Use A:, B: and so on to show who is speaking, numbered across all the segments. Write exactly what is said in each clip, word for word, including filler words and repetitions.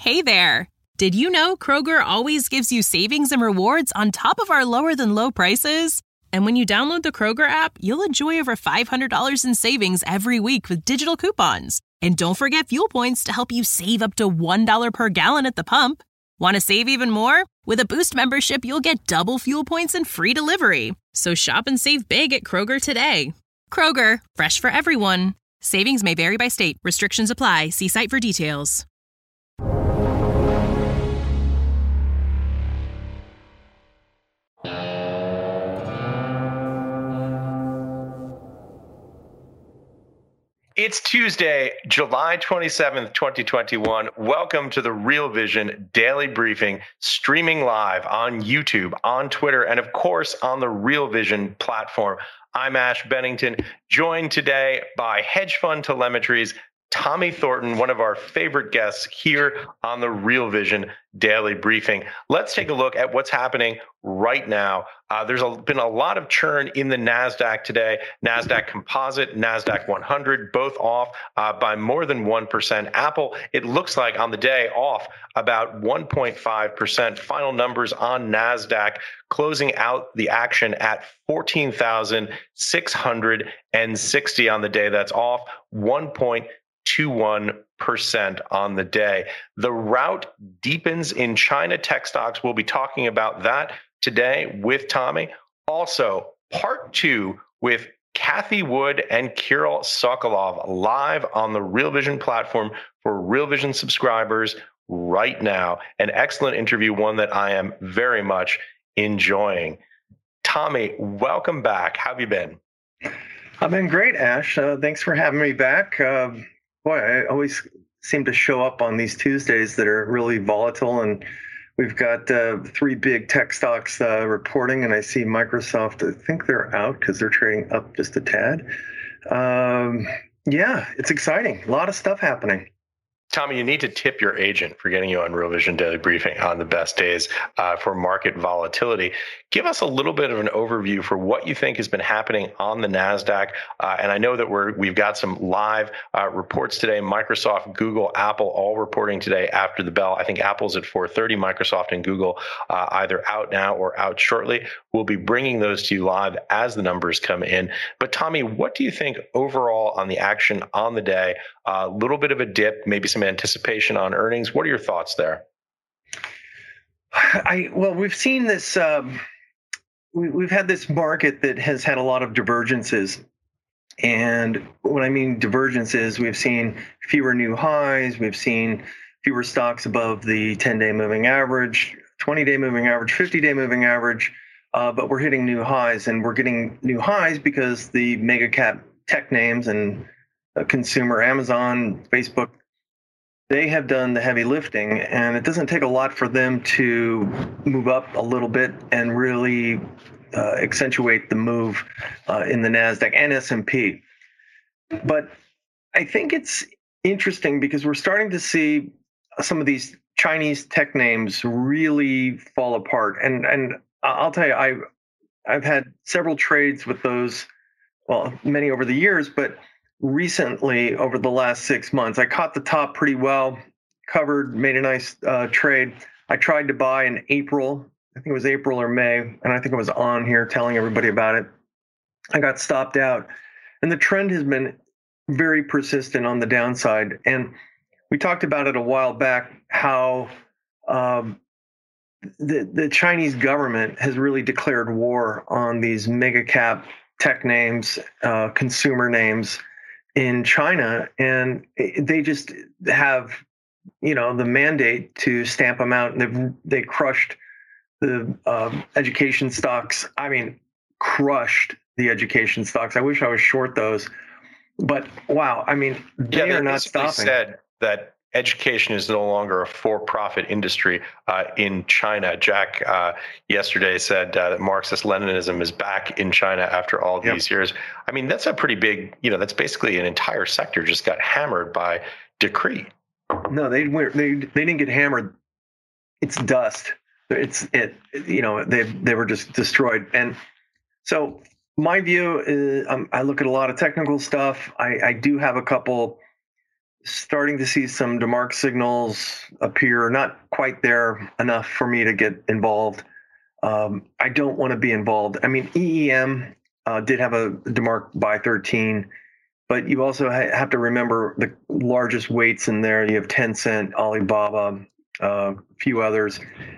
A: Hey there! Did you know Kroger always gives you savings and rewards on top of our lower than low prices? And when you download the Kroger app, you'll enjoy over five hundred dollars in savings every week with digital coupons. And don't forget fuel points to help you save up to one dollar per gallon at the pump. Want to save even more? With a Boost membership, you'll get double fuel points and free delivery. So shop and save big at Kroger today. Kroger, fresh for everyone. Savings may vary by state. Restrictions apply. See site for details.
B: It's Tuesday, July twenty-seventh, twenty twenty-one. Welcome to the Real Vision Daily Briefing, streaming live on YouTube, on Twitter, and of course on the Real Vision platform. I'm Ash Bennington, joined today by hedge fund telemetry's Tommy Thornton, one of our favorite guests here on the Real Vision Daily Briefing. Let's take a look at what's happening right now. Uh, there's a, been a lot of churn in the NASDAQ today. NASDAQ Composite, NASDAQ one hundred, both off uh, by more than one percent. Apple, it looks like on the day, off about one point five percent. Final numbers on NASDAQ closing out the action at fourteen thousand six hundred sixty on the day. That's off one point two one percent on the day. The rout deepens in China tech stocks. We'll be talking about that today with Tommy. Also, part two with Kathy Wood and Kirill Sokolov live on the Real Vision platform for Real Vision subscribers right now. An excellent interview, one that I am very much enjoying. Tommy, welcome back. How have you been?
C: I've been great, Ash. Uh, thanks for having me back. Uh, boy, I always seem to show up on these Tuesdays that are really volatile, and we've got uh, three big tech stocks uh, reporting, and I see Microsoft, I think they're out because they're trading up just a tad. Um, yeah, it's exciting. A lot of stuff happening.
B: Tommy, you need to tip your agent for getting you on Real Vision Daily Briefing on the best days uh, for market volatility. Give us a little bit of an overview for what you think has been happening on the NASDAQ. Uh, and I know that we're, we've got some live uh, reports today. Microsoft, Google, Apple all reporting today after the bell. I think Apple's at four thirty, Microsoft and Google uh, either out now or out shortly. We'll be bringing those to you live as the numbers come in. But Tommy, what do you think overall on the action on the day? A uh, little bit of a dip, maybe some anticipation on earnings. What are your thoughts there?
C: I well, we've seen this. Um, we, we've had this market that has had a lot of divergences, and what I mean divergences, we've seen fewer new highs. We've seen fewer stocks above the ten-day moving average, twenty-day moving average, fifty-day moving average. Uh, but we're hitting new highs, and we're getting new highs because the mega cap tech names and uh, consumer, Amazon, Facebook, they have done the heavy lifting, and it doesn't take a lot for them to move up a little bit and really uh, accentuate the move uh, in the NASDAQ and S and P. But I think it's interesting because we're starting to see some of these Chinese tech names really fall apart. And and I'll tell you, I, I've had several trades with those, well, many over the years, but recently, over the last six months, I caught the top pretty well, covered, made a nice uh, trade. I tried to buy in April. I think it was April or May, and I think I was on here telling everybody about it. I got stopped out, and the trend has been very persistent on the downside. And we talked about it a while back, how um, the, the Chinese government has really declared war on these mega cap tech names, uh, consumer names, in China, and they just have, you know, the mandate to stamp them out. And they've they crushed the um, education stocks. I mean, crushed the education stocks. I wish I was short those, but wow, I mean, they
B: yeah, they
C: are not stopping.
B: Said that education is no longer a for-profit industry uh, in China. Jack uh, yesterday said uh, that Marxist-Leninism is back in China after all
C: Yep.
B: these years. I mean, that's a pretty big, you know, that's basically an entire sector just got hammered by decree.
C: No, they were they they didn't get hammered. It's dust. It's it. You know, they they were just destroyed. And so my view is, um, I look at a lot of technical stuff. I, I do have a couple starting to see some DeMark signals appear, not quite there enough for me to get involved. Um, I don't want to be involved. I mean, E E M uh, did have a DeMark buy thirteen, but you also ha- have to remember the largest weights in there. You have Tencent, Alibaba, uh, a few others.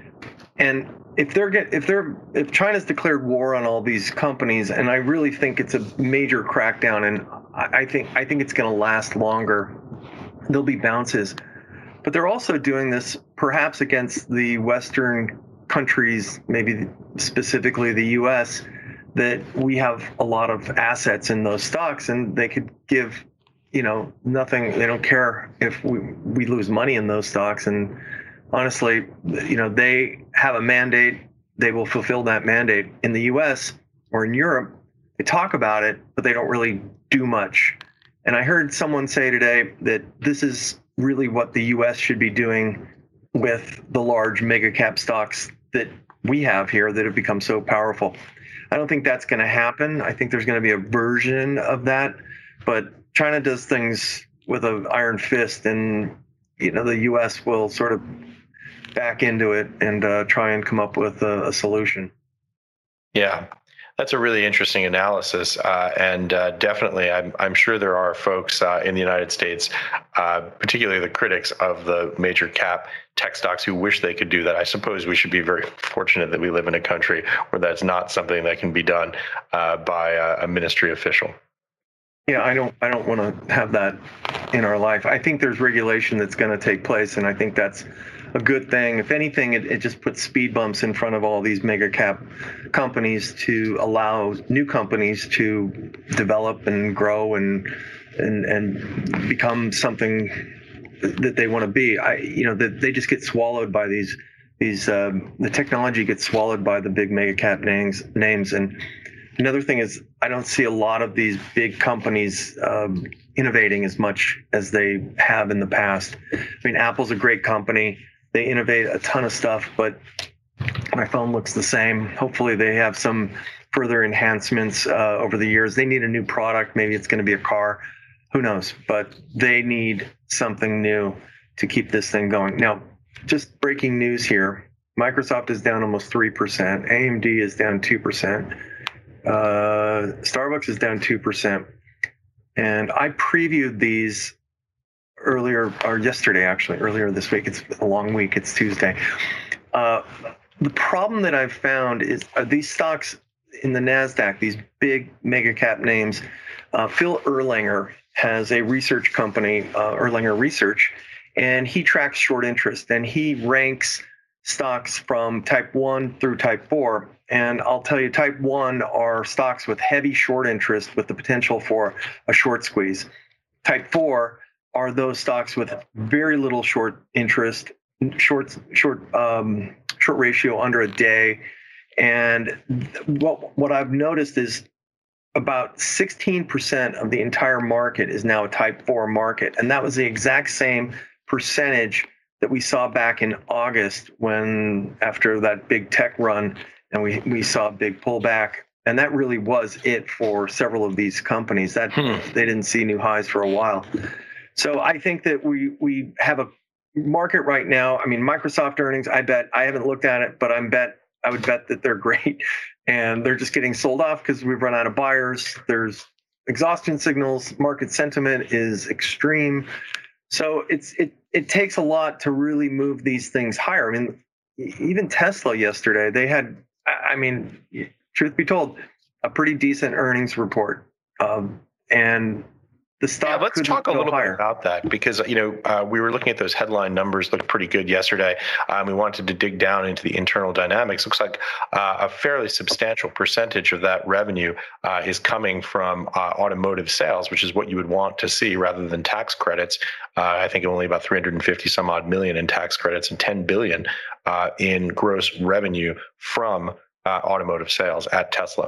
C: And if they're get if they're if China's declared war on all these companies, and I really think it's a major crackdown, and I, I think I think it's going to last longer. There'll be bounces, but they're also doing this perhaps against the Western countries, maybe specifically the U S, that we have a lot of assets in those stocks, and they could give, you know, nothing. They don't care if we we lose money in those stocks. And honestly, you know, they have a mandate. They will fulfill that mandate. In the U S or in Europe, they talk about it, but they don't really do much. And I heard someone say today that this is really what the U S should be doing with the large mega cap stocks that we have here that have become so powerful. I don't think that's going to happen. I think there's going to be a version of that, but China does things with an iron fist, and you know the U S will sort of back into it and uh, try and come up with a, a solution.
B: Yeah, that's a really interesting analysis, uh, and uh, definitely, I'm, I'm sure there are folks uh, in the United States, uh, particularly the critics of the major cap tech stocks, who wish they could do that. I suppose we should be very fortunate that we live in a country where that's not something that can be done uh, by a, a ministry official.
C: Yeah, I don't. I don't want to have that in our life. I think there's regulation that's going to take place, and I think that's a good thing. If anything, it, it just puts speed bumps in front of all these mega cap companies to allow new companies to develop and grow and and and become something that they want to be. I, you know, that they just get swallowed by these these. Um, the technology gets swallowed by the big mega cap names names. And another thing is, I don't see a lot of these big companies um, innovating as much as they have in the past. I mean, Apple's a great company. They innovate a ton of stuff, but my phone looks the same. Hopefully they have some further enhancements uh, over the years. They need a new product. Maybe it's going to be a car. Who knows? But they need something new to keep this thing going. Now, just breaking news here. Microsoft is down almost three percent. A M D is down two percent. Uh, Starbucks is down two percent. And I previewed these earlier, or yesterday, actually, earlier this week. It's a long week. It's Tuesday. Uh, the problem that I've found is uh, these stocks in the NASDAQ, these big mega cap names. Uh, Phil Erlanger has a research company, uh, Erlanger Research, and he tracks short interest, and he ranks stocks from type one through type four. And I'll tell you, type one are stocks with heavy short interest with the potential for a short squeeze. Type four are those stocks with very little short interest, short short um, short ratio under a day. And what what I've noticed is about sixteen percent of the entire market is now a type four market. And that was the exact same percentage that we saw back in August when, after that big tech run, and we, we saw a big pullback. And that really was it for several of these companies. That hmm. They didn't see new highs for a while. So I think that we we have a market right now. I mean, Microsoft earnings, I bet, I haven't looked at it, but I'm bet I would bet that they're great. And they're just getting sold off because we've run out of buyers. There's exhaustion signals. Market sentiment is extreme. So it's it it takes a lot to really move these things higher. I mean, even Tesla yesterday, they had, I mean, truth be told, a pretty decent earnings report. Um, and the stock
B: yeah, let's talk a little higher. bit about that, because you know uh, we were looking at those headline numbers, looked pretty good yesterday. Um, we wanted to dig down into the internal dynamics. Looks like uh, a fairly substantial percentage of that revenue uh, is coming from uh, automotive sales, which is what you would want to see rather than tax credits. Uh, I think only about three hundred fifty some odd million in tax credits and ten billion uh, in gross revenue from uh, automotive sales at Tesla.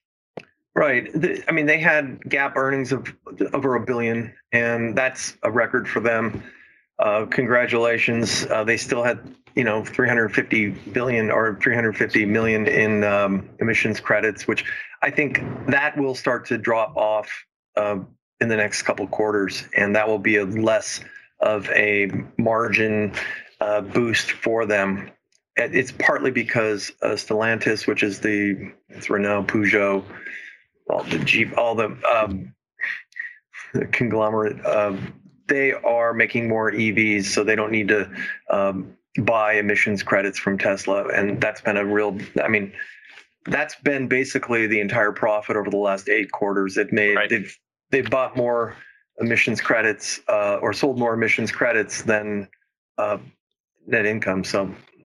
C: Right. I mean, they had GAAP earnings of over a billion, and that's a record for them. Uh, congratulations. Uh, they still had, you know, three hundred fifty billion or three hundred fifty million in um, emissions credits, which I think that will start to drop off uh, in the next couple quarters, and that will be a less of a margin uh, boost for them. It's partly because uh, Stellantis, which is the it's Renault, Peugeot, all the Jeep, all the, um, the conglomerate, uh, they are making more E Vs, so they don't need to um, buy emissions credits from Tesla, and that's been a real. I mean, that's been basically the entire profit over the last eight quarters. They've made right. they've they've bought more emissions credits uh, or sold more emissions credits than uh, net income. So.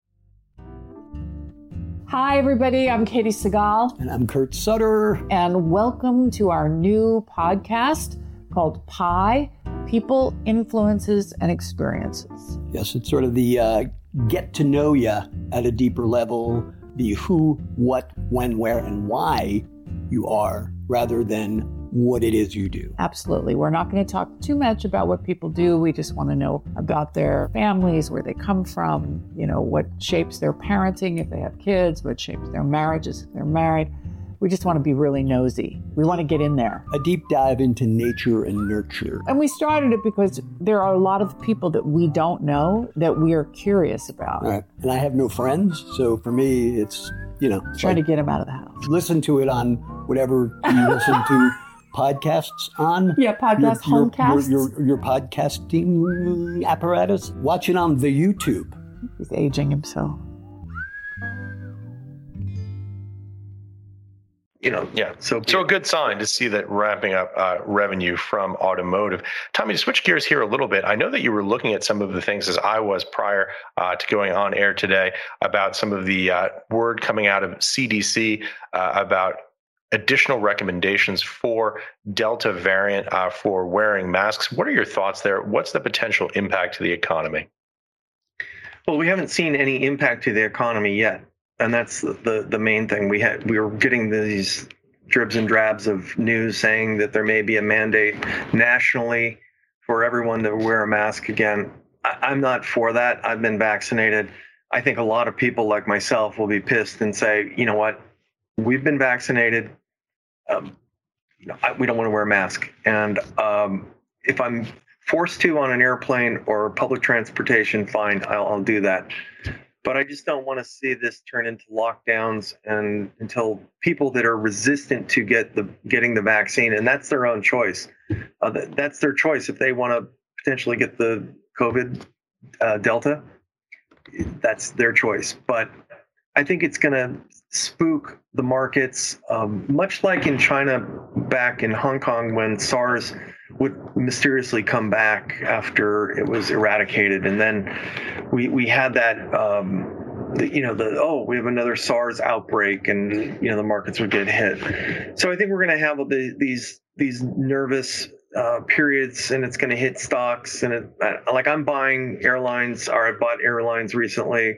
D: Hi, everybody. I'm Katie Segal.
E: And I'm Kurt Sutter.
D: And welcome to our new podcast called Pi, People, Influences, and Experiences.
E: Yes, it's sort of the uh, get to know you at a deeper level, the who, what, when, where, and why you are, rather than what it is you do.
D: Absolutely. We're not going to talk too much about what people do. We just want to know about their families, where they come from, you know, what shapes their parenting if they have kids, what shapes their marriages if they're married. We just want to be really nosy. We want to get in there.
E: A deep dive into nature and nurture.
D: And we started it because there are a lot of people that we don't know that we are curious about.
E: Right. And I have no friends. So for me, it's, you know.
D: Trying like, to get them out of the house.
E: Listen to it on whatever you listen to podcasts on.
D: Yeah, podcast
E: your,
D: homecasts.
E: Your, your, your podcasting apparatus. Watch it on the YouTube.
D: He's aging himself.
C: You know,
B: yeah. So, so a good sign to see that ramping up uh, revenue from automotive. Tommy, to switch gears here a little bit, I know that you were looking at some of the things as I was prior uh, to going on air today about some of the uh, word coming out of C D C uh, about additional recommendations for Delta variant uh, for wearing masks. What are your thoughts there? What's the potential impact to the economy?
C: Well, we haven't seen any impact to the economy yet. And that's the, the, the main thing. We had we were getting these dribs and drabs of news saying that there may be a mandate nationally for everyone to wear a mask again. I, I'm not for that. I've been vaccinated. I think a lot of people like myself will be pissed and say, you know what, we've been vaccinated. Um, you know, I, we don't want to wear a mask. And um, if I'm forced to on an airplane or public transportation, fine, I'll, I'll do that. But I just don't want to see this turn into lockdowns and until people that are resistant to get the getting the vaccine, and that's their own choice. Uh, that, that's their choice. If they want to potentially get the COVID uh, Delta, that's their choice. But I think it's going to spook the markets, um, much like in China back in Hong Kong when SARS would mysteriously come back after it was eradicated. And then we we had that, um, the, you know, the, oh, we have another SARS outbreak and, you know, the markets would get hit. So I think we're going to have the, these these nervous uh, periods, and it's going to hit stocks. And it, like I'm buying airlines, or I bought airlines recently.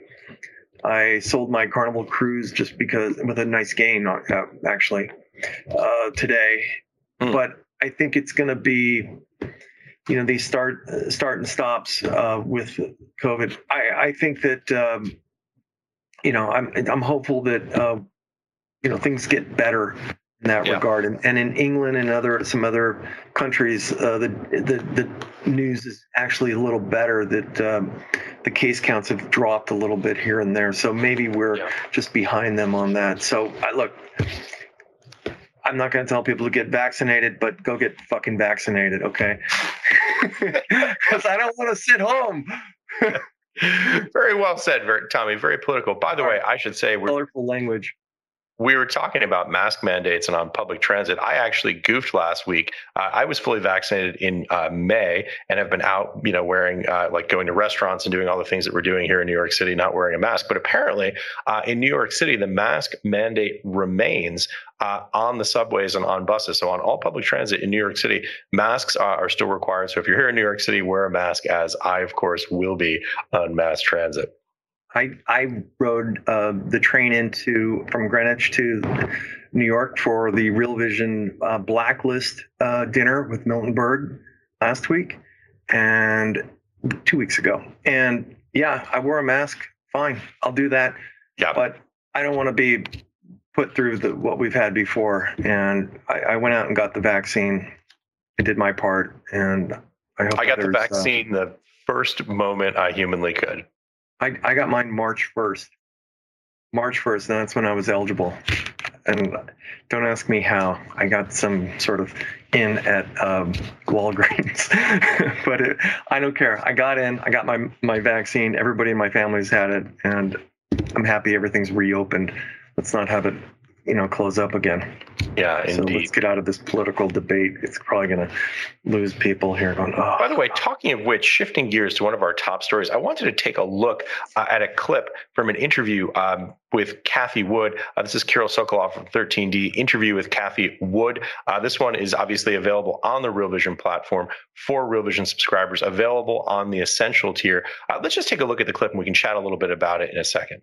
C: I sold my Carnival cruise just because, with a nice gain, uh, actually, uh, today. Mm. But I think it's going to be, you know, these start start and stops uh, with COVID. I, I think that, um, you know, I'm I'm hopeful that, uh, you know, things get better in that yeah. regard. And, and in England and other some other countries, uh, the, the the news is actually a little better, that um, the case counts have dropped a little bit here and there. So maybe we're yeah. just behind them on that. So I, look, I'm not going to tell people to get vaccinated, but go get fucking vaccinated, okay? Because I don't want to sit home.
B: Very well said, Tommy. Very political. By the way, I should say, we're
C: colorful language.
B: We were talking about mask mandates and on public transit. I actually goofed last week. Uh, I was fully vaccinated in uh, May and have been out, you know, wearing, uh, like going to restaurants and doing all the things that we're doing here in New York City, not wearing a mask. But apparently uh, in New York City, the mask mandate remains uh, on the subways and on buses. So on all public transit in New York City, masks are, are still required. So if you're here in New York City, wear a mask, as I, of course, will be on mass transit.
C: I, I rode uh, the train into from Greenwich to New York for the Real Vision uh, Blacklist uh, dinner with Milton Berg last week and two weeks ago. And yeah, I wore a mask. Fine, I'll do that.
B: Yeah.
C: But I don't want to be put through the, what we've had before. And I, I went out and got the vaccine. I did my part, and I hope
B: I got the
C: others,
B: vaccine uh, the first moment I humanly could.
C: I, I got mine March first. March first, and that's when I was eligible. And don't ask me how. I got some sort of in at um, Walgreens, but it, I don't care. I got in. I got my my vaccine. Everybody in my family's had it, and I'm happy everything's reopened. Let's not have it, you know, close up again.
B: Yeah,
C: so
B: indeed.
C: Let's get out of this political debate. It's probably going to lose people here going, oh.
B: By the way, talking of which, shifting gears to one of our top stories, I wanted to take a look uh, at a clip from an interview um, with Cathie Wood. Uh, this is Kirill Sokolov from thirteen D, interview with Cathie Wood. Uh, this one is obviously available on the Real Vision platform for Real Vision subscribers, available on the Essential tier. Uh, let's just take a look at the clip and we can chat a little bit about it in a second.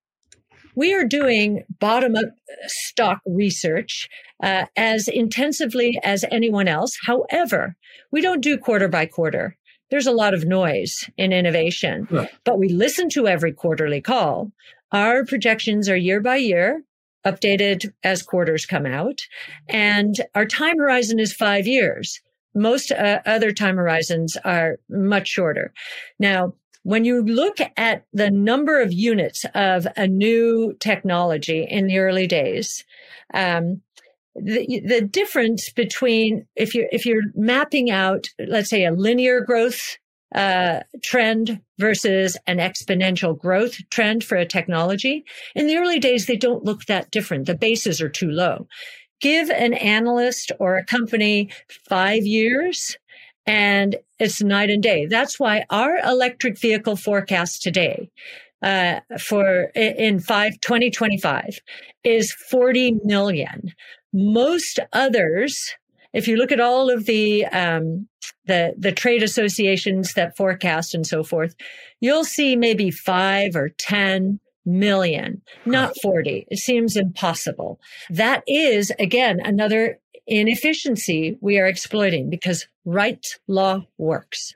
F: We are doing bottom-up stock research uh, as intensively as anyone else. However, we don't do quarter by quarter. There's a lot of noise in innovation, yeah. But we listen to every quarterly call. Our projections are year by year, updated as quarters come out, and our time horizon is five years. Most uh, other time horizons are much shorter. Now, when you look at the number of units of a new technology in the early days, um, the, the difference between if you're if you're mapping out, let's say, a linear growth uh, trend versus an exponential growth trend for a technology, in the early days they don't look that different. The bases are too low. Give an analyst or a company five years. And it's night and day. That's why our electric vehicle forecast today uh, for in five, twenty twenty-five is forty million. Most others, if you look at all of the um, the the trade associations that forecast and so forth, you'll see maybe five or ten million, not forty. It seems impossible. That is, again, another inefficiency we are exploiting because Wright's law works.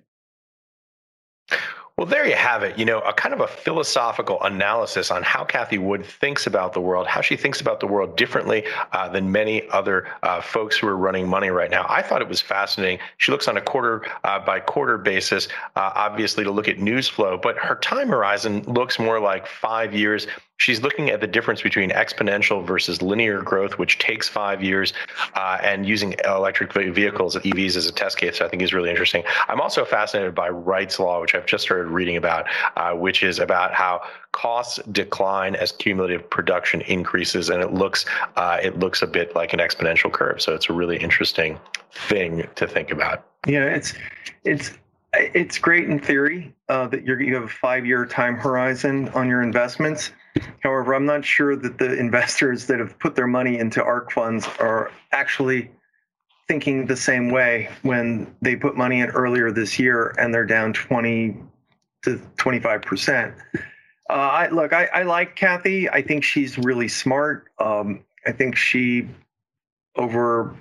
B: Well, there you have it. You know, a kind of a philosophical analysis on how Cathie Wood thinks about the world, how she thinks about the world differently uh, than many other uh, folks who are running money right now. I thought it was fascinating. She looks on a quarter uh, by quarter basis, uh, obviously to look at news flow, but her time horizon looks more like five years. She's looking at the difference between exponential versus linear growth, which takes five years, uh, and using electric vehicles, E Vs, as a test case, I think is really interesting. I'm also fascinated by Wright's law, which I've just started reading about, uh, which is about how costs decline as cumulative production increases, and it looks uh, it looks a bit like an exponential curve. So it's a really interesting thing to think about.
C: Yeah, it's it's. It's great in theory uh, that you're, you have a five-year time horizon on your investments. However, I'm not sure that the investors that have put their money into ARK funds are actually thinking the same way when they put money in earlier this year and they're down twenty to twenty-five percent. Uh, I, look, I, I like Cathie. I think she's really smart. Um, I think she overhypes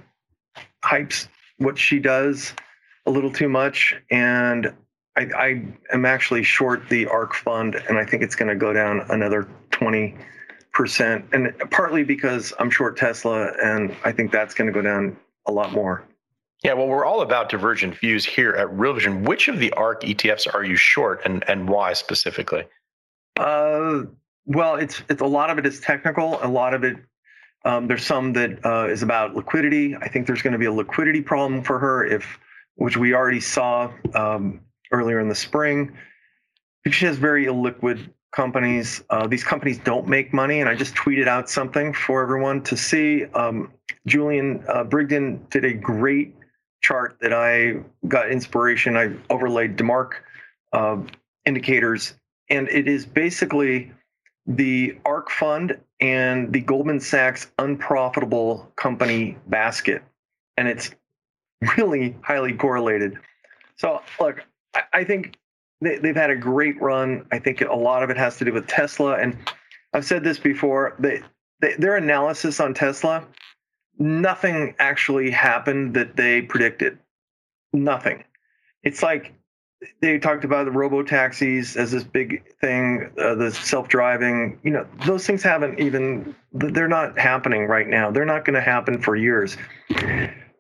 C: what she does a little too much, and I, I am actually short the ARK fund, and I think it's going to go down another twenty percent, and partly because I'm short Tesla, and I think that's going to go down a lot more.
B: Yeah, well, we're all about divergent views here at Real Vision. Which of the ARK E T Fs are you short, and, and why specifically?
C: Uh, well, it's it's a lot of it is technical. A lot of it, um, there's some that uh, is about liquidity. I think there's going to be a liquidity problem for her if which we already saw um, earlier in the spring. She has very illiquid companies. Uh, these companies don't make money, and I just tweeted out something for everyone to see. Um, Julian uh, Brigden did a great chart that I got inspiration. I overlaid DeMark uh, indicators, and it is basically the ARK fund and the Goldman Sachs unprofitable company basket, and it's really highly correlated. So look, I, I think they, they've had a great run. I think a lot of it has to do with Tesla. And I've said this before, they, they, their analysis on Tesla, nothing actually happened that they predicted. Nothing. It's like they talked about the robo-taxis as this big thing, uh, the self-driving, you know, those things haven't even, they're not happening right now. They're not going to happen for years. But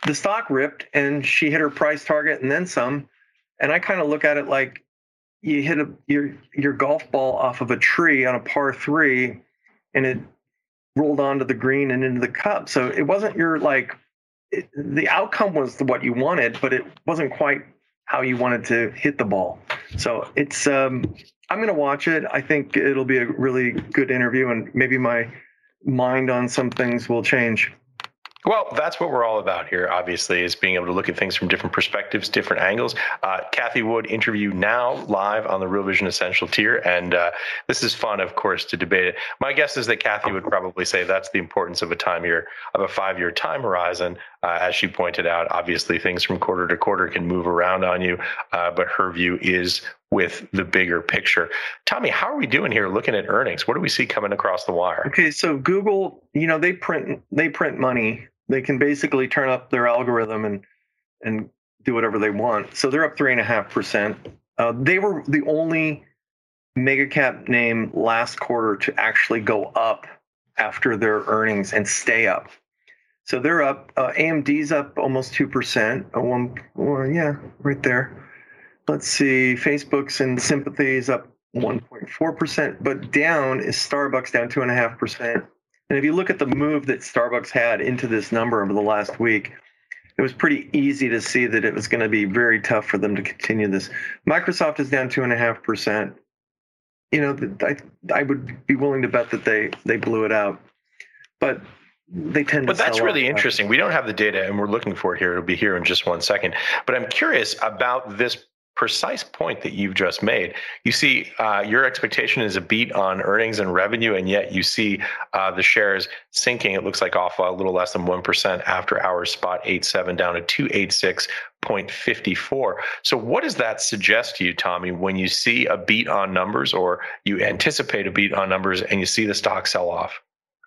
C: the stock ripped and she hit her price target and then some. And I kind of look at it like you hit a, your your golf ball off of a tree on a par three, and it rolled onto the green and into the cup. So it wasn't your like it, the outcome was what you wanted, but it wasn't quite how you wanted to hit the ball. So it's um, I'm going to watch it. I think it'll be a really good interview, and maybe my mind on some things will change.
B: Well, that's what we're all about here, obviously, is being able to look at things from different perspectives, different angles. Uh, Cathie Wood interview now live on the Real Vision Essential tier. And uh, this is fun, of course, to debate it. My guess is that Cathie would probably say that's the importance of a time year, of a five-year time horizon. Uh, as she pointed out, obviously, things from quarter to quarter can move around on you. Uh, but her view is with the bigger picture. Tommy, how are we doing here looking at earnings? What do we see coming across the wire?
C: Okay, so Google, you know, they print they print money. They can basically turn up their algorithm and and do whatever they want. So they're up three and a half percent. Uh, they were the only mega cap name last quarter to actually go up after their earnings and stay up. So they're up. Uh, A M D's up almost two percent. Uh, one, well, yeah, right there. Let's see. Facebook's in sympathy is up one point four percent, but down is Starbucks, down two and a half percent. And if you look at the move that Starbucks had into this number over the last week, it was pretty easy to see that it was going to be very tough for them to continue this. Microsoft is down two and a half percent. You know, I I would be willing to bet that they they blew it out, but they tend to.
B: But that's
C: sell
B: really
C: off.
B: interesting. We don't have the data, and we're looking for it here. It'll be here in just one second. But I'm curious about this precise point that you've just made. You see, uh, your expectation is a beat on earnings and revenue, and yet you see uh, the shares sinking. It looks like off a little less than one percent after hours, spot eighty-seven down to two eighty-six point five four. So what does that suggest to you, Tommy, when you see a beat on numbers, or you anticipate a beat on numbers and you see the stock sell off?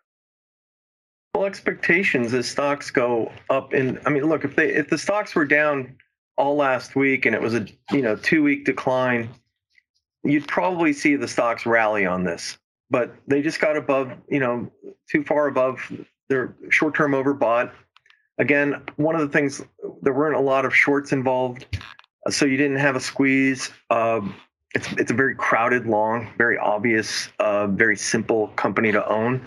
C: Well, expectations as stocks go up in, I mean, look, if they if the stocks were down all last week and it was a you know two week decline, you'd probably see the stocks rally on this. But they just got above, you know, too far above. They're short term overbought. Again, one of the things, there weren't a lot of shorts involved, so you didn't have a squeeze. Um, it's it's a very crowded, long, very obvious, uh, very simple company to own.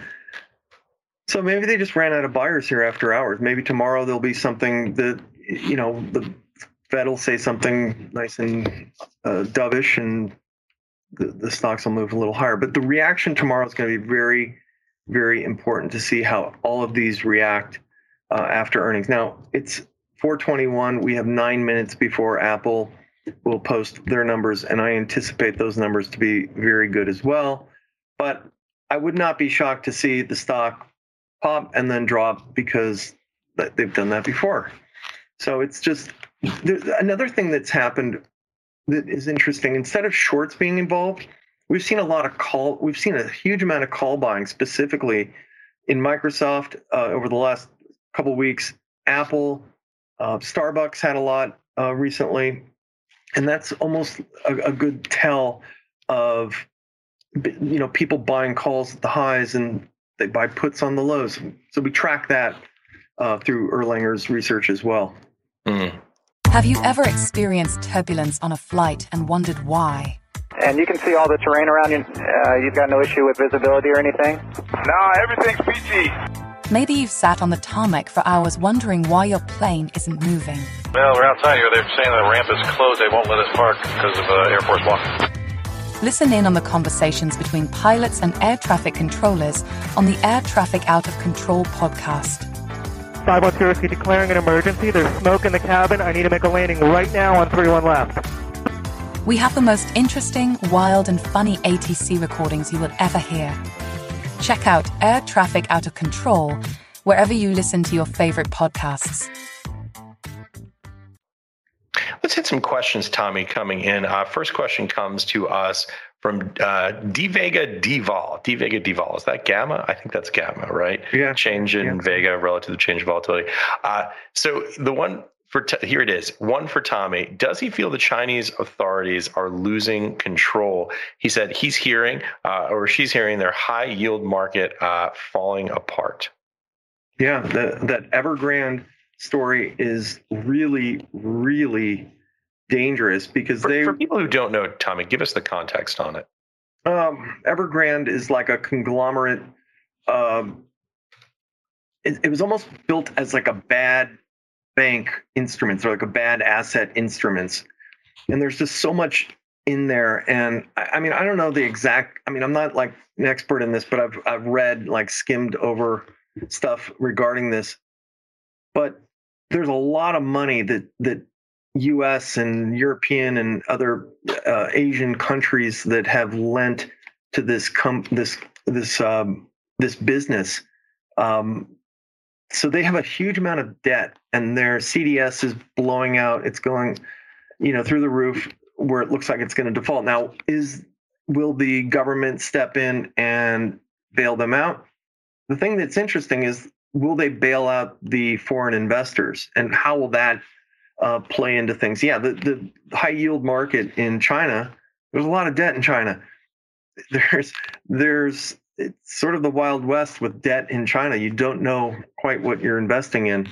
C: So maybe they just ran out of buyers here after hours. Maybe tomorrow there'll be something that, you know, the Fed will say something nice and uh, dovish, and the, the stocks will move a little higher. But the reaction tomorrow is going to be very, very important to see how all of these react uh, after earnings. Now, it's four twenty-one. We have nine minutes before Apple will post their numbers, and I anticipate those numbers to be very good as well. But I would not be shocked to see the stock pop and then drop, because they've done that before. So it's just... There's another thing that's happened that is interesting. Instead of shorts being involved, we've seen a lot of call. We've seen a huge amount of call buying, specifically in Microsoft uh, over the last couple of weeks. Apple, uh, Starbucks had a lot uh, recently, and that's almost a, a good tell of, you know, people buying calls at the highs and they buy puts on the lows. So we track that uh, through Erlanger's research as well.
B: Mm.
G: Have you ever experienced turbulence on a flight and wondered why?
H: And you can see all the terrain around you. Uh, you've got no issue with visibility or anything?
I: No, everything's peachy.
G: Maybe you've sat on the tarmac for hours wondering why your plane isn't moving.
I: Well, we're outside here. They're saying the ramp is closed. They won't let us park because of uh, Air Force One.
G: Listen in on the conversations between pilots and air traffic controllers on the Air Traffic Out of Control podcast.
J: five one zero, declaring an emergency. There's smoke in the cabin. I need to make a landing right now on three one left.
G: We have the most interesting, wild, and funny A T C recordings you will ever hear. Check out Air Traffic Out of Control wherever you listen to your favorite podcasts.
B: Let's hit some questions, Tommy, coming in. Uh, first question comes to us from uh, D Vega Dval. D Vega Dval, is that gamma? I think that's gamma, right?
C: Yeah.
B: Change in
C: yeah.
B: Vega relative to change in volatility. Uh, so the one for t- here it is. One for Tommy. Does he feel the Chinese authorities are losing control? He said he's hearing, uh, or she's hearing, their high yield market uh, falling apart.
C: Yeah, the, that Evergrande story is really, really dangerous because
B: for,
C: they.
B: For people who don't know, Tommy, give us the context on it.
C: Um, Evergrande is like a conglomerate. Um, it, it was almost built as like a bad bank instruments or like a bad asset instruments. And there's just so much in there. And I, I mean, I don't know the exact, I mean, I'm not like an expert in this, but I've, I've read, like skimmed over stuff regarding this, but there's a lot of money that, that U S and European and other uh, Asian countries that have lent to this, com- this, this, um, this business. Um, so they have a huge amount of debt and their C D S is blowing out. It's going, you know, through the roof where it looks like it's going to default. Now, is will the government step in and bail them out? The thing that's interesting is, will they bail out the foreign investors, and how will that uh, play into things? Yeah, the, the high yield market in China, there's a lot of debt in China. There's there's it's sort of the Wild West with debt in China. You don't know quite what you're investing in.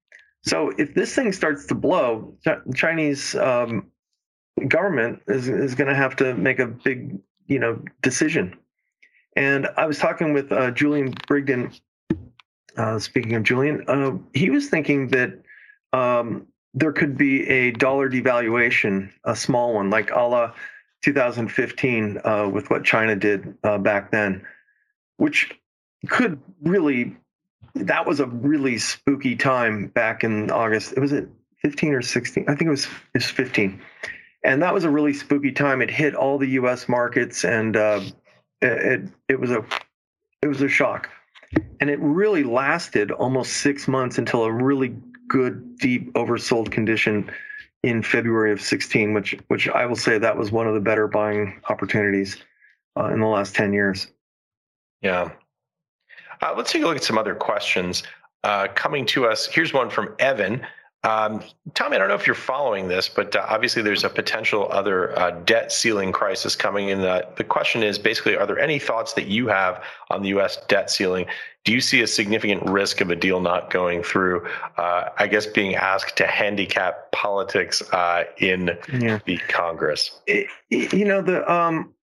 C: So if this thing starts to blow, the Chinese um, government is, is going to have to make a big, you know, decision. And I was talking with uh, Julian Brigden. Uh, speaking of Julian, uh, he was thinking that um, there could be a dollar devaluation, a small one, like a la two thousand fifteen uh, with what China did uh, back then, which could really. That was a really spooky time back in August. It was it fifteen or sixteen? I think it was, it was fifteen. And that was a really spooky time. It hit all the U S markets, and uh, it it was a it was a shock. And it really lasted almost six months until a really good, deep oversold condition in February of sixteen, which which I will say that was one of the better buying opportunities uh, in the last ten years.
B: Yeah. Uh, let's take a look at some other questions uh, coming to us. Here's one from Evan. Um, Tommy, I don't know if you're following this, but uh, obviously there's a potential other uh, debt ceiling crisis coming in. The, the question is basically, are there any thoughts that you have on the U S debt ceiling? Do you see a significant risk of a deal not going through? Uh, I guess being asked to handicap politics uh, in yeah. the Congress.
C: It, you know, the, um,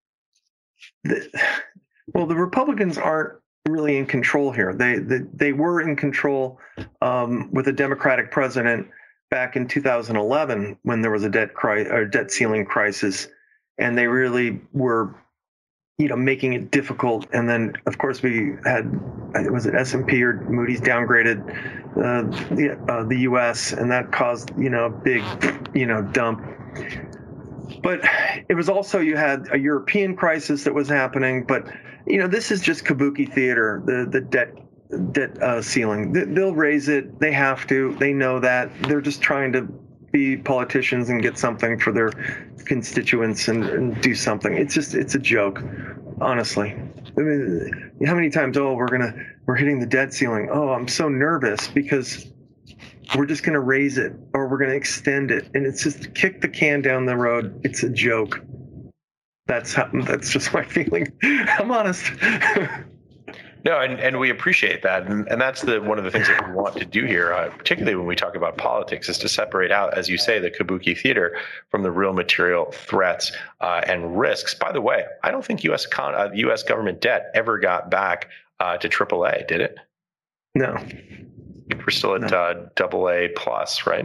C: the well, the Republicans aren't really in control here. They they, they were in control um, with a Democratic president back in two thousand eleven when there was a debt cri- or debt ceiling crisis, and they really were, you know, making it difficult. And then, of course, we had, was it S and P or Moody's downgraded uh, the uh, the U S, and that caused, you know, a big, you know, dump. But it was also, you had a European crisis that was happening. But, you know, this is just kabuki theater, the the debt debt uh, ceiling. They'll raise it. They have to. They know that. They're just trying to be politicians and get something for their constituents and, and do something. It's just, it's a joke, honestly. I mean, how many times, oh, we're going to, we're hitting the debt ceiling. Oh, I'm so nervous because we're just going to raise it or we're going to extend it. And it's just kick the can down the road. It's a joke. That's how, that's just my feeling. I'm honest.
B: No, and, and we appreciate that. And, and that's the one of the things that we want to do here, uh, particularly when we talk about politics, is to separate out, as you say, the kabuki theater from the real material threats uh, and risks. By the way, I don't think U S con- uh, U S government debt ever got back uh, to triple A, did it?
C: No.
B: We're still at no. uh, double A plus, right?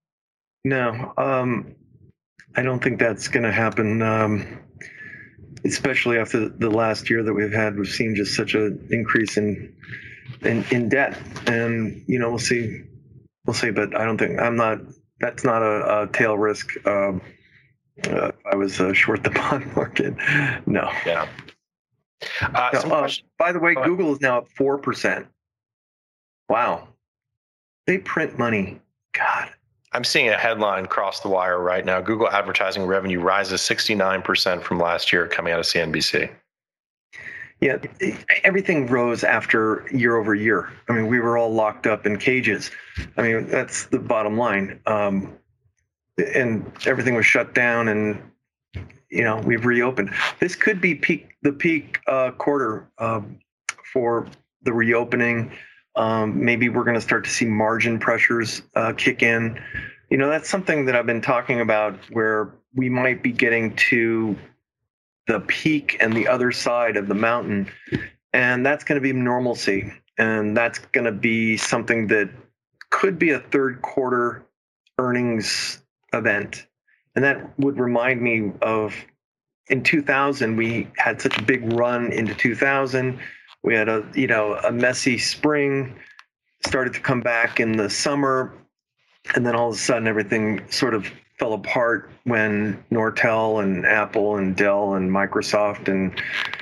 C: No, um, I don't think that's going to happen. Um, especially after the last year that we've had, we've seen just such an increase in, in in debt, and you know we'll see, we'll see. But I don't think I'm not. That's not a, a tail risk. Um, uh, I was uh, short the bond market. No.
B: Yeah. Uh,
C: no, uh, by the way, Google is now at four percent. Wow. They print money. God.
B: I'm seeing a headline cross the wire right now. Google advertising revenue rises sixty-nine percent from last year, coming out of C N B C.
C: Yeah, everything rose after year over year. I mean, we were all locked up in cages. I mean, that's the bottom line. Um, and everything was shut down, and you know we've reopened. This could be peak the peak uh, quarter uh, for the reopening. Um, maybe we're going to start to see margin pressures uh, kick in. You know, that's something that I've been talking about, where we might be getting to the peak and the other side of the mountain, and that's going to be normalcy, and that's going to be something that could be a third quarter earnings event. And that would remind me of in two thousand, we had such a big run into two thousand. We had a, you know, a messy spring, started to come back in the summer, and then all of a sudden everything sort of fell apart when Nortel and Apple and Dell and Microsoft and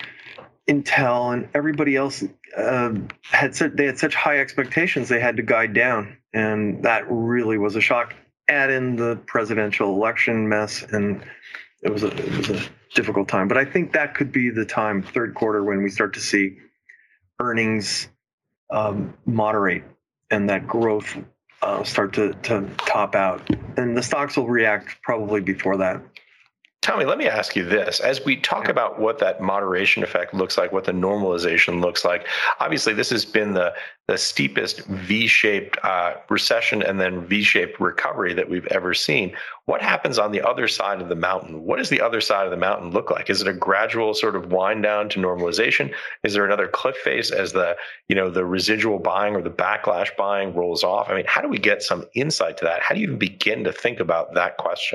C: Intel and everybody else uh, had such, they had such high expectations they had to guide down, and that really was a shock. Add in the presidential election mess, and it was a it was a difficult time. But I think that could be the time, third quarter, when we start to see earnings um, moderate and that growth uh, start to to top out, and the stocks will react probably before that.
B: Tommy, let me ask you this. As we talk about what that moderation effect looks like, what the normalization looks like, obviously this has been the, the steepest V-shaped uh, recession and then V-shaped recovery that we've ever seen. What happens on the other side of the mountain? What does the other side of the mountain look like? Is it a gradual sort of wind down to normalization? Is there another cliff face as the, you know, the residual buying or the backlash buying rolls off? I mean, how do we get some insight to that? How do you even begin to think about that question?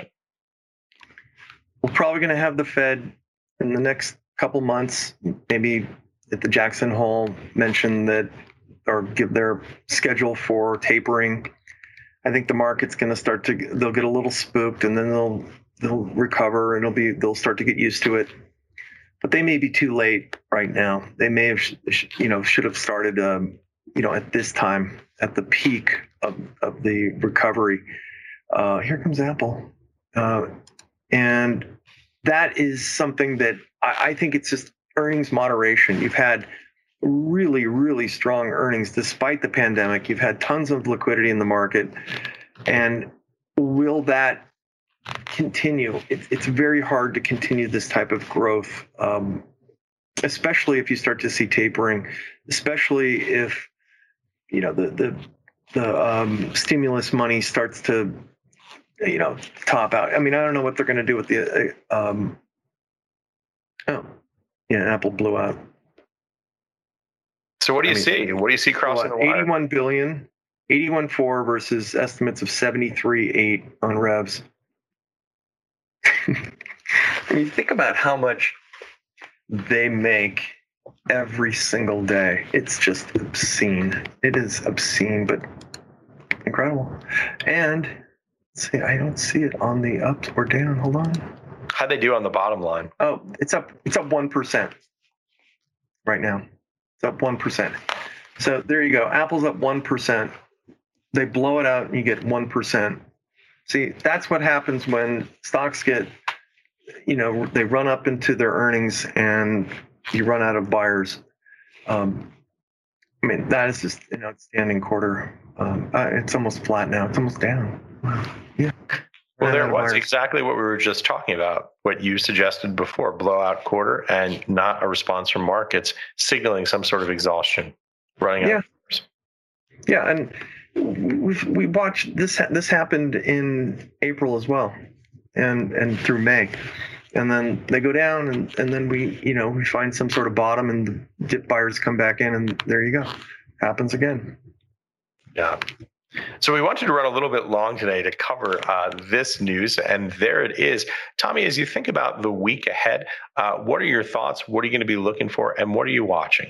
C: We're probably going to have the Fed in the next couple months, maybe at the Jackson Hole, mention that or give their schedule for tapering. I think the market's going to start to, they'll get a little spooked, and then they'll they'll recover, and it'll be they'll start to get used to it. But they may be too late right now. They may have, you know, should have started, um, you know, at this time, at the peak of, of the recovery. Uh, here comes Apple. Uh, And that is something that I, I think it's just earnings moderation. You've had really, really strong earnings despite the pandemic. You've had tons of liquidity in the market. And will that continue? It, it's very hard to continue this type of growth, um, especially if you start to see tapering, especially if, you know, the, the, the um, stimulus money starts to, you know, top out. I mean, I don't know what they're going to do with the, uh, um, oh, yeah, Apple blew out.
B: So what do you I mean, see? What do you see crossing the wire?
C: eighty-one billion, eighty-one point four versus estimates of seventy-three point eight on revs. I mean, think about how much they make every single day. It's just obscene. It is obscene, but incredible. And see, I don't see it on the up or down. Hold on.
B: How'd they do on the bottom line?
C: Oh, it's up. It's up one percent right now. It's up one percent. So there you go. Apple's up one percent. They blow it out and you get one percent. See, that's what happens when stocks get, you know, they run up into their earnings and you run out of buyers. Um, I mean, that is just an outstanding quarter. Um, uh, it's almost flat now. It's almost down. Wow. Yeah.
B: Well, there it was exactly what we were just talking about, what you suggested before, blowout quarter and not a response from markets, signaling some sort of exhaustion, running out.
C: Yeah. Yeah, and we've we watched this. This happened in April as well, and and through May, and then they go down, and, and then we you know we find some sort of bottom, and the dip buyers come back in, and there you go, happens again.
B: Yeah. So we wanted to run a little bit long today to cover uh, this news, and there it is. Tommy, as you think about the week ahead, uh, what are your thoughts? What are you going to be looking for, and what are you watching?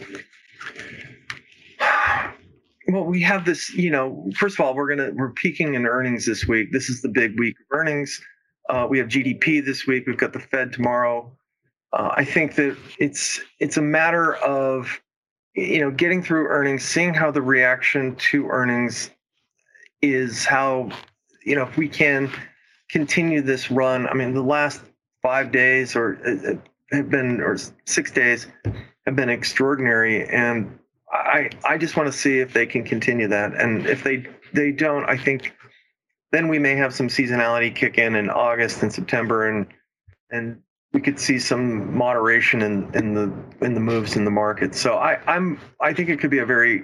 C: Well, we have this, you know, first of all, we're going to, we're peaking in earnings this week. This is the big week of earnings. Uh, we have G D P this week. We've got the Fed tomorrow. Uh, I think that it's, it's a matter of, you know, getting through earnings, seeing how the reaction to earnings is, how, you know, if we can continue this run. I mean, the last five days or uh, have been, or six days have been extraordinary. And I, I just want to see if they can continue that. And if they, they don't, I think then we may have some seasonality kick in in August and September, and, and, we could see some moderation in, in the in the moves in the market. So I, I'm I think it could be a very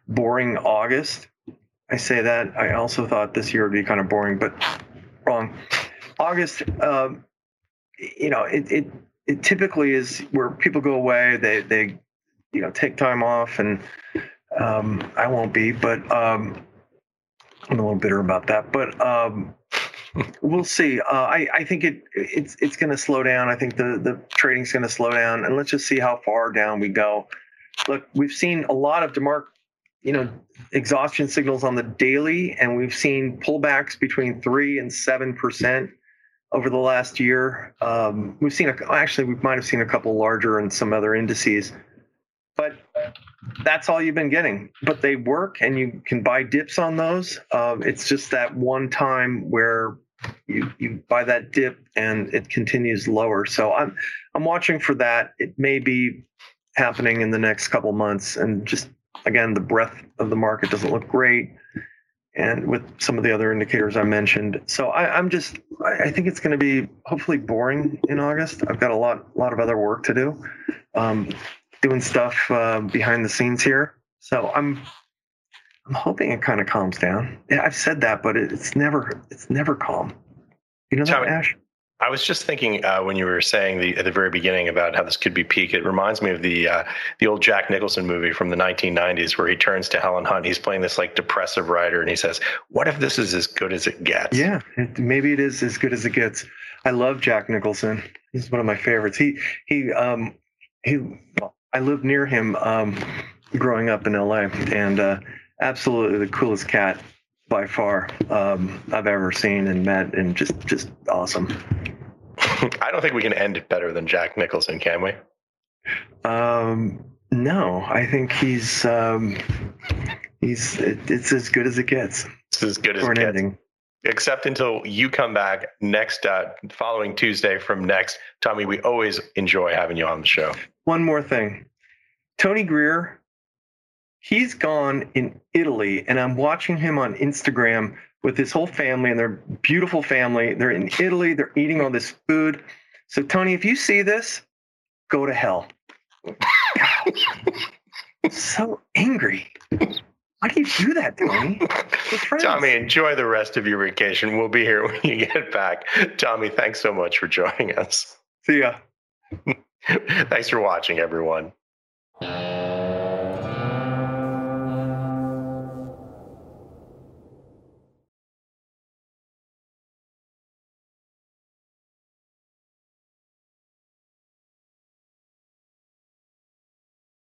C: boring August. I say that. I also thought this year would be kind of boring, but wrong. August, um, you know, it, it it typically is where people go away. They they you know take time off, and um, I won't be, but um, I'm a little bitter about that. But um, we'll see. Uh, I I think it it's it's going to slow down. I think the the trading's going to slow down, and let's just see how far down we go. Look, we've seen a lot of DeMarc, you know, exhaustion signals on the daily, and we've seen pullbacks between three and seven percent over the last year. Um, we've seen a, actually we might have seen a couple larger in some other indices, but that's all you've been getting. But they work, and you can buy dips on those. Um, it's just that one time where you you buy that dip and it continues lower. So I'm I'm watching for that. It may be happening in the next couple months, and just again, the breadth of the market doesn't look great, and with some of the other indicators I mentioned. So I, I'm just, I think it's going to be hopefully boring in August. I've got a lot, lot of other work to do, um, doing stuff uh, behind the scenes here. So I'm, I'm hoping it kind of calms down. Yeah, I've said that, but it, it's never, it's never calm. You know that,
B: Tommy,
C: Ash?
B: I was just thinking uh, when you were saying the, at the very beginning about how this could be peak, it reminds me of the uh, the old Jack Nicholson movie from the nineteen nineties where he turns to Helen Hunt. He's playing this like depressive writer, and he says, "What if this is as good as it gets?"
C: Yeah, it, maybe it is as good as it gets. I love Jack Nicholson. He's one of my favorites. He he um he. Well, I lived near him um, growing up in L A, and uh, absolutely the coolest cat by far um, I've ever seen and met, and just just awesome.
B: I don't think we can end it better than Jack Nicholson, can we?
C: Um, no, I think he's um, he's it, it's as good as it gets.
B: It's as good as
C: for
B: it
C: an
B: gets.
C: ending.
B: Except until you come back next uh, following Tuesday from Next. Tommy, we always enjoy having you on the show.
C: One more thing, Tony Greer. He's gone in Italy, and I'm watching him on Instagram with his whole family and their beautiful family. They're in Italy. They're eating all this food. So, Tony, if you see this, go to hell. God, I'm so angry. Why do you do that, Tony?
B: Tommy, enjoy the rest of your vacation. We'll be here when you get back. Tommy, thanks so much for joining us.
C: See ya.
B: Thanks for watching, everyone.